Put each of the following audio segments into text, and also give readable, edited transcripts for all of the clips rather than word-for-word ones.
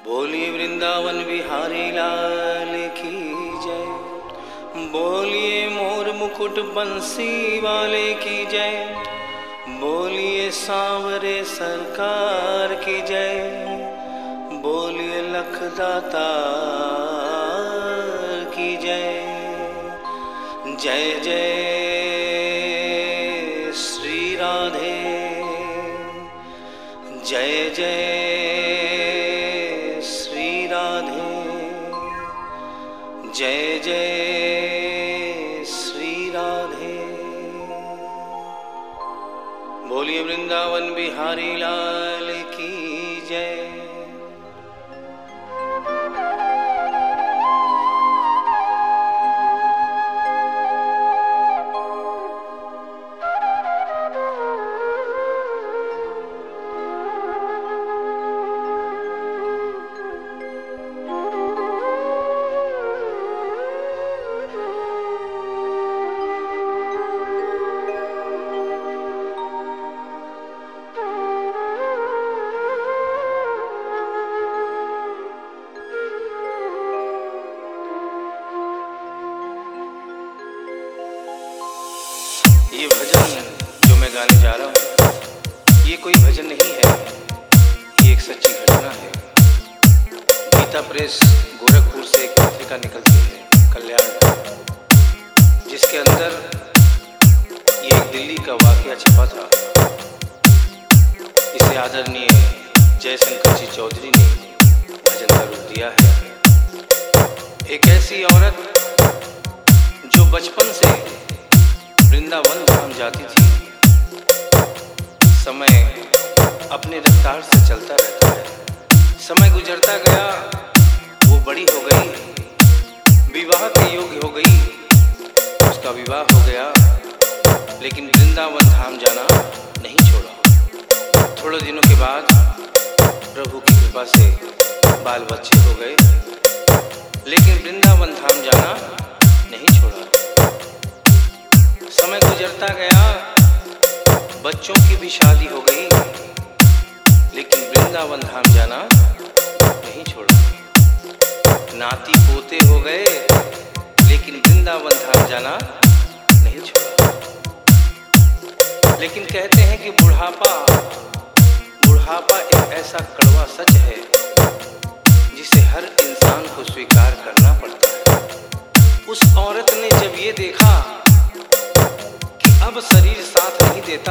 बोलिए वृंदावन बिहारी लाल की जय। बोलिए मोर मुकुट बंसी वाले की जय। बोलिए सांवरे सरकार की जय। बोलिए लखदातार की जय। जय जय श्री राधे। जय जय श्री राधे। जय जय श्री राधे। बोलिए वृंदावन बिहारी लाल की जय। ये भजन जो मैं गाने जा रहा हूँ, ये कोई भजन नहीं है, ये एक सच्ची घटना है। गीता प्रेस गोरखपुर से एक पत्रिका निकलती है, कल्याण, जिसके अंदर ये एक दिल्ली का वाकया छपा था। इसे आदरणीय जयशंकर जी चौधरी ने भजन का रूप दिया है। एक ऐसी औरत जो बचपन से वृंदावन धाम जाती थी। समय अपने रफ्तार से चलता रहता है। समय गुजरता गया, वो बड़ी हो गई, विवाह के योग्य हो गई, उसका विवाह हो गया, लेकिन वृंदावन धाम जाना नहीं छोड़ा। थोड़े दिनों के बाद प्रभु की कृपा से बाल बच्चे हो गए, लेकिन वृंदावन धाम जाना नहीं छोड़ा। समय गुजरता गया, बच्चों की भी शादी हो गई, लेकिन वृंदावन धाम जाना नहीं छोड़ा। नाती पोते हो गए, लेकिन वृंदावन धाम जाना नहीं छोड़ा। लेकिन कहते हैं कि बुढ़ापा एक ऐसा कड़वा सच है जिसे हर इंसान को स्वीकार करना पड़ता है। उस औरत ने जब ये देखा अब शरीर साथ नहीं देता,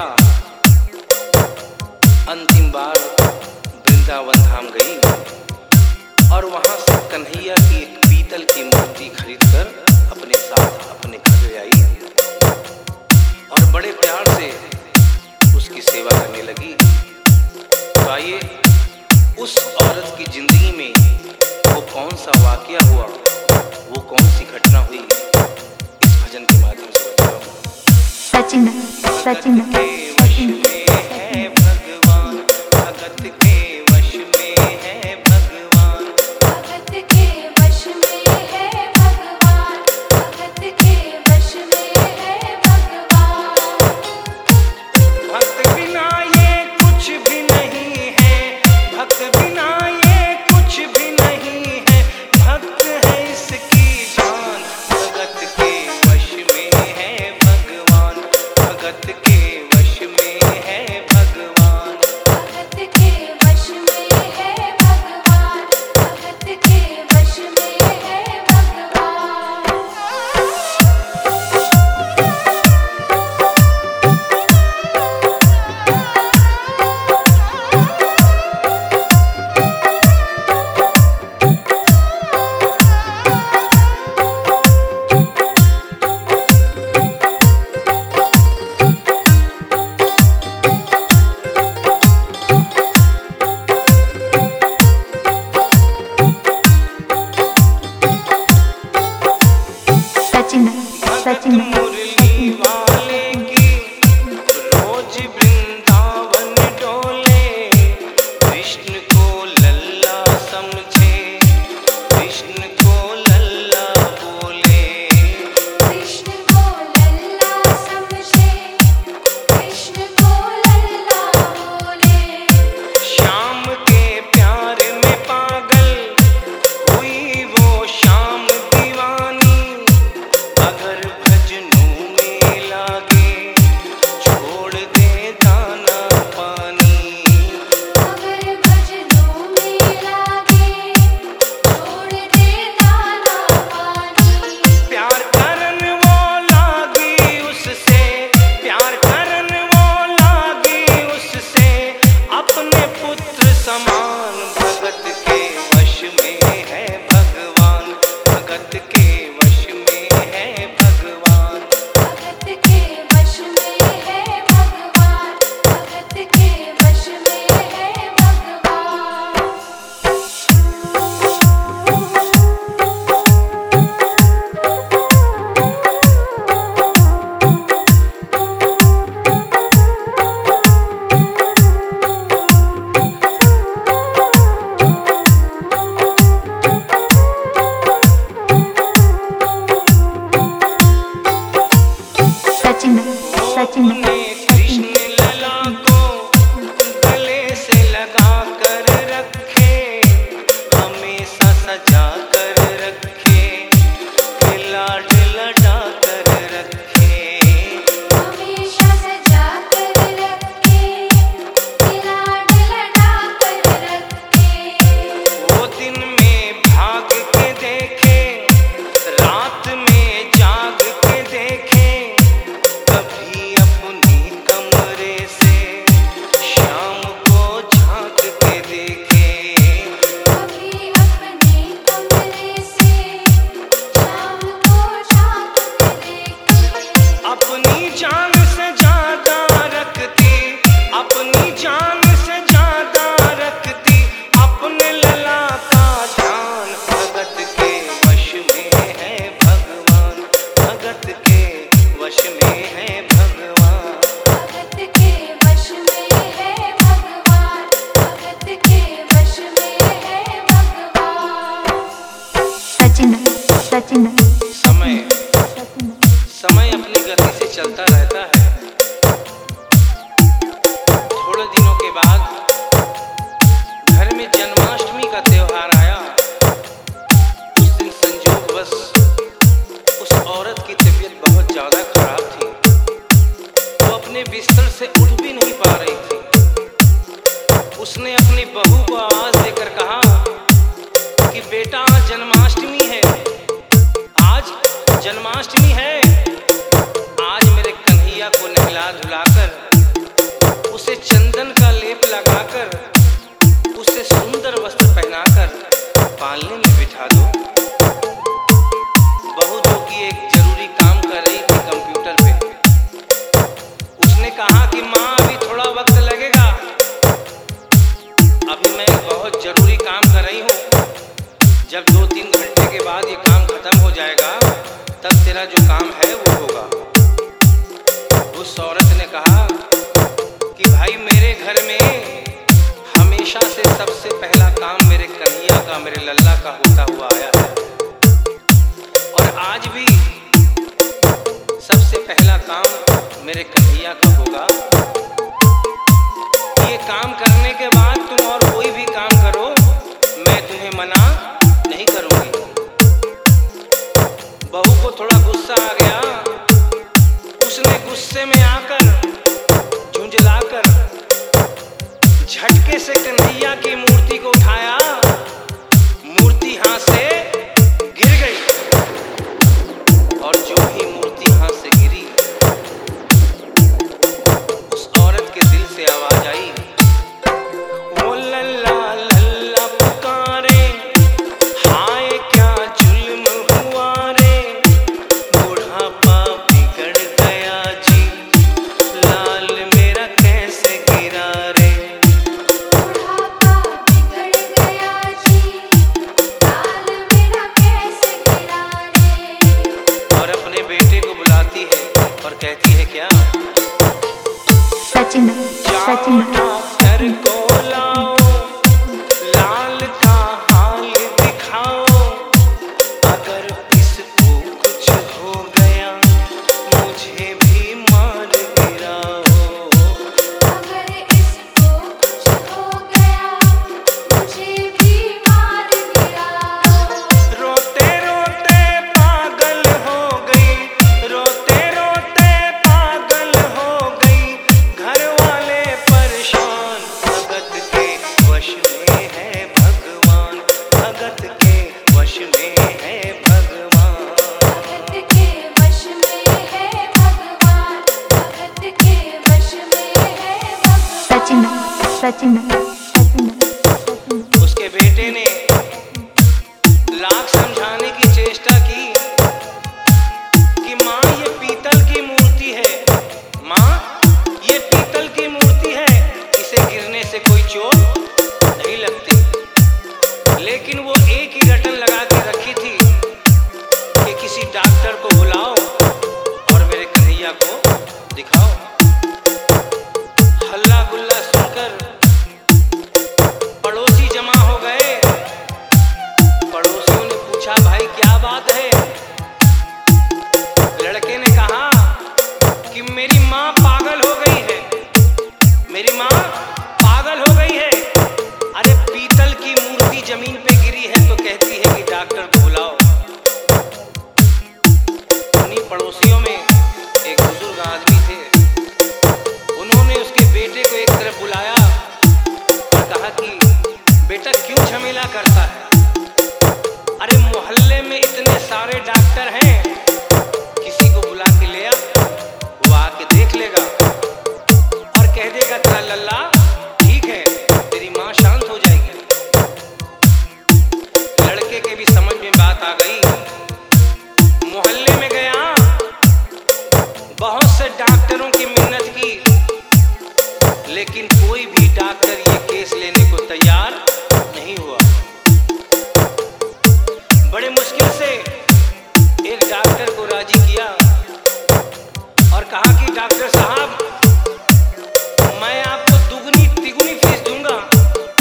अंतिम बार वृंदावन धाम गई और वहां से कन्हैया की एक पीतल की मूर्ति खरीदकर अपने साथ अपने घर ले आई और बड़े प्यार से उसकी सेवा करने लगी। तो आइए उस औरत की जिंदगी में वो कौन सा वाकया हुआ, वो कौन सी घटना हुई, इस भजन के माध्यम से बताऊं। सचिन सचिन के वश में है भगवान, भगत के वश में है भगवान, भगत के वश में है भगवान, भगत के वश में है भगवान। भक्त बिना ये कुछ भी नहीं है, भक्त बिना ये कुछ भी नहीं है, भक्त है इसकी जान। भगत के वश में है भगवान, भगत के वश में है भगवान, भगत के वश में है भगवान, भगत के वश में है भगवान। सचिन भगत सचिन मुरली वाले की रोज वृंदावन डोले। कृष्ण को लल्ला समझे, कृष्ण को लल्ला बोले। कृष्ण को लल्ला समझे, कृष्ण को लल्ला बोले। श्याम के प्यार में पागल सचिन समय समय अपनी गति से चलता रहता है। थोड़े दिनों के बाद घर में जन्माष्टमी का त्योहार आया। उस दिन संयोगवश उस औरत की तबीयत बहुत ज्यादा खराब थी। वो अपने बिस्तर से उठ भी नहीं पा रही थी। उसने अपनी बहू को आवाज देकर कहा कि बेटा आज जन्माष्टमी है, आज जन्माष्टमी है। आज मेरे कन्हैया को नहला धुलाकर, उसे चंदन का लेप लगाकर, उसे सुंदर वस्त्र पहनाकर पालने में बिठा दो। बहू जो कि एक जरूरी काम कर रही थी कंप्यूटर पे, उसने कहा कि माँ अभी थोड़ा वक्त लगेगा, अभी मैं बहुत जरूरी काम कर रही हूँ। जब 2-3 घंटे के बाद ये काम खत्म हो जाएगा तब तेरा जो काम है वो होगा। उस औरत ने कहा कि भाई मेरे घर में हमेशा से सबसे पहला काम मेरे कन्हैया का, मेरे लल्ला का होता हुआ आया है, और आज भी सबसे पहला काम मेरे कन्हैया का होगा। ये काम करने के बाद तुम और कोई भी काम करो, मैं तुम्हें मना नहीं करूंगी। बहू को थोड़ा गुस्सा आ गया। उसने गुस्से में आकर, झुंझलाकर झटके से कन्हैया की मूर्ति को उठाया। मूर्ति हाथ से गिर गई, और जो ही मूर्ति हाथ से गिरी, उस औरत के दिल से आवाज आई, वो लल्ला लल्ला पुकारे, हाय क्या जुल्म हुआ रे, बुढ़ापा बिगड़ गया जी, लाल मेरा कैसे गिरा रे। बुढ़ापा बिगड़ गया जी, लाल मेरा कैसे गिरा रे। और अपने बेटे को बुलाती है और कहती है क्या, सचिन जाओ डॉक्टर को लाओ, लाल का हाल दिखाओ, अगर इसको कुछ हो गया मुझे भी मार गिराओ। अगर इसको कुछ हो गया मुझे भी मार गिराओ। रोते रोते पागल हो गई, रोते रोते पागल हो गई, घर वाले परेशान, भगत के वश में है भगवान, भगत के वश में है भगवान। भगत के वश में है भगवान, भगत के वश में है भगवान। सचिन उसके बेटे ने लाख समझाने की चेष्टा की कि माँ ये पीतल की मूर्ति है, माँ ये पीतल की मूर्ति है, इसे गिरने से कोई चोट नहीं लगती। लेकिन वो एक ही रटन लगा के रखी थी कि किसी डॉक्टर को बुलाओ और मेरे कन्हैया को दिखाओ। हल्ला गुल्ला सुनकर पड़ोसी जमा हो गए। पड़ोसियों ने पूछा, भाई क्या बात है? लड़के ने कहा कि मेरी माँ पागल हो गई है, मेरी माँ पागल हो गई है। अरे पीतल की मूर्ति जमीन पे गिरी है तो कहती है कि डॉक्टर को बुलाओ। उन्हीं पड़ोसियों में एक बुजुर्ग आदमी थे। उन्होंने उसके बेटे को एक तरफ बुलाया और कहा कि बेटा क्यों झमेला करता है? अरे मोहल्ले में इतने सारे डॉक्टर हैं, किसी को बुला के ले आ, वो आके देख लेगा और कह देगा तेरा लल्ला ठीक है, तेरी माँ शांत हो जाएगी। लड़के के भी समझ में बात आ गई। मोहल्ले में गया, बहुत से डॉक्टरों की मिन्नत की, लेकिन कोई भी डॉक्टर ये केस लेने को तैयार नहीं हुआ। बड़े मुश्किल से एक डॉक्टर को राजी किया और कहा कि डॉक्टर साहब मैं आपको दुगनी तिगुनी फीस दूंगा,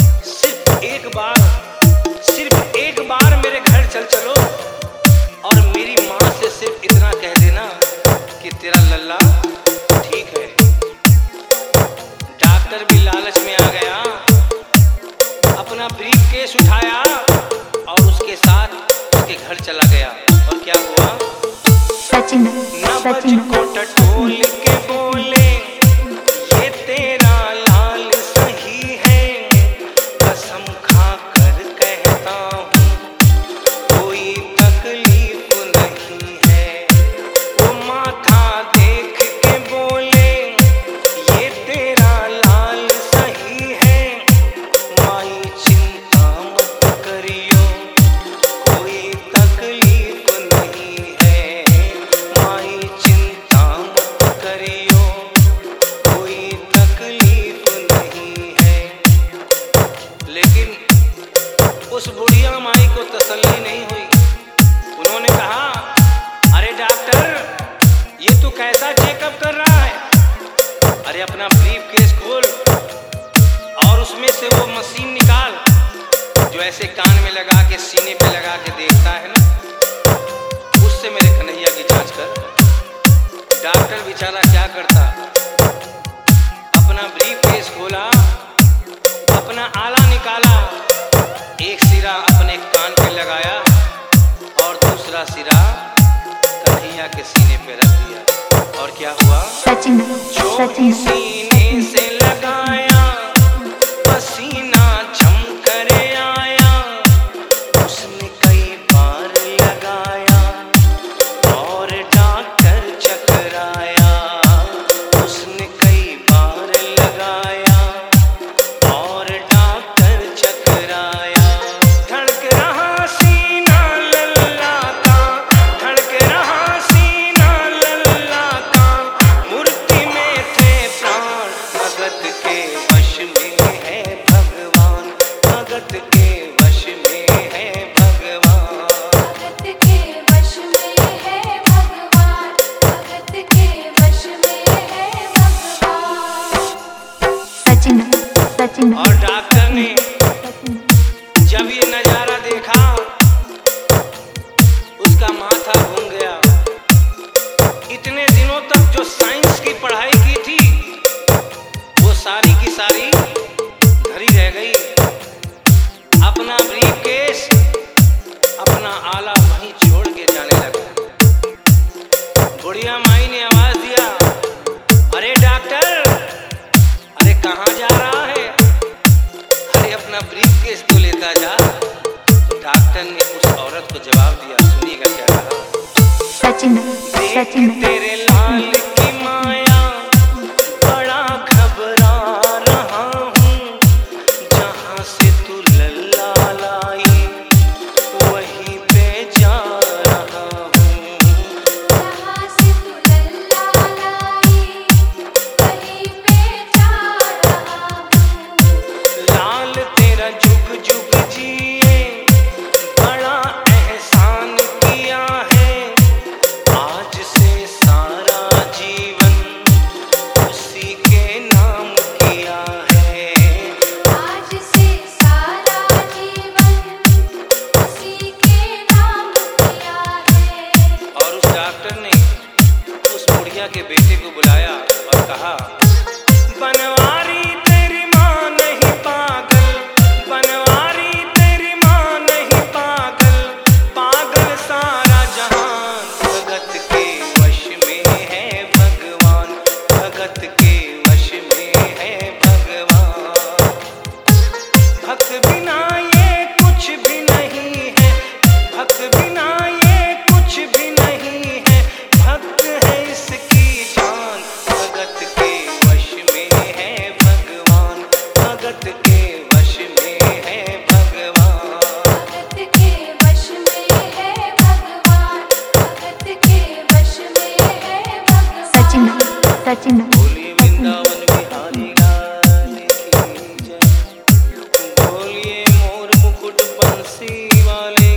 सिर्फ एक बार मेरे घर चल चलो और धनुष उठाया और उसके साथ उसके घर चला गया। और क्या हुआ? सचिन नबज सचिन को टटोल के बोले, ये तेरा लाल सही है, कसम खा कर कहता हूँ कोई तकलीफ नहीं है। वो माथा देख के बोले, ये तेरा लाल सही है, माई चिंता मत करियो कोई तकलीफ नहीं है, माई चिंता मत करियो कोई तकलीफ नहीं है। लेकिन उस बुढ़िया माई को तसल्ली नहीं हुई। उन्होंने कहा, अरे डॉक्टर, ये तू कैसा चेकअप कर रहा है? अरे अपना ब्रीफ केस खोल और उसमें से वो मशीन निकाल जो ऐसे कान में लगा के सीने पे लगा के देखता है ना, उससे मेरे कन्हैया की जांच कर। डॉक्टर बेचारा क्या करता, अपना ब्रीफ केस खोला, अपना आला निकाला, एक सिरा अपने कान पे लगाया और दूसरा सिरा कन्हैया के सीने पे रख दिया। और क्या हुआ? सचिन जो सचिन सीने से लगाया पसीना झम कर आया, उसने कई बार लगाया और डॉक्टर चकराया, उसने कई बार लगाया और डॉक्टर चकराया। धड़क रहा सीना लल्लाता, धड़क रहा सीना लल्लाता, मूर्ति में थे प्राण, भगत के वश में है भगवान, भगत के वश में है भगवान। भगत के वश में है भगवान, भगत के वश में है भगवान। सचिन सचिन और डॉक्टर ने जब ये नजारा देखा, उसका माथा घूम गया। इतने दिनों तक जो साइंस की पढ़ाई की थी, वो सारी की सारी धरी रह गई। अपना ब्रीफकेस, अपना आला वहीं छोड़ के जाने लगा। बुढ़िया माई ने आवाज दिया, अरे डॉक्टर, अरे कहाँ जा रहा है? अरे अपना ब्रीफकेस तो लेता जा। तो डॉक्टर ने उस औरत को जवाब दिया, सुनिएगा क्या कहा। सचिन देख सचिन तेरे लाल की माया, बड़ा घबरा रहा हूँ, जहाँ से तू लल्ला लाई वहीं पे जा रहा हूँ। जहाँ से तू लल्ला लाई वहीं पे जा रहा हूँ। लाल तेरा जुग जुग जिए, बड़ा एहसान किया है, आज से सारा जीवन उसी के नाम किया है। आज से सारा जीवन उसी के नाम किया है। और उस डॉक्टर ने उस बुढ़िया के बेटे को बुलाया और कहा, बनवारी तेरी माँ नहीं पागल, बनवारी तेरी माँ नहीं पागल, पागल सारा जहान, भगत के वश में है भगवान, भगत के वश में है भगवान। भक्त बिना ये कुछ भी नहीं है, भक्त बिना ये कुछ भी नहीं है, भक्त है इसकी जान, भगत के वश में है भगवान, भगत के वश में है भगवान। भगत के वश में है भगवान, भगत के वश में है भगवान। सचिन सचिन बोलिए वृंदावन बिहारी लाल की जय, बोलिए मोर मुकुट बंसी वाले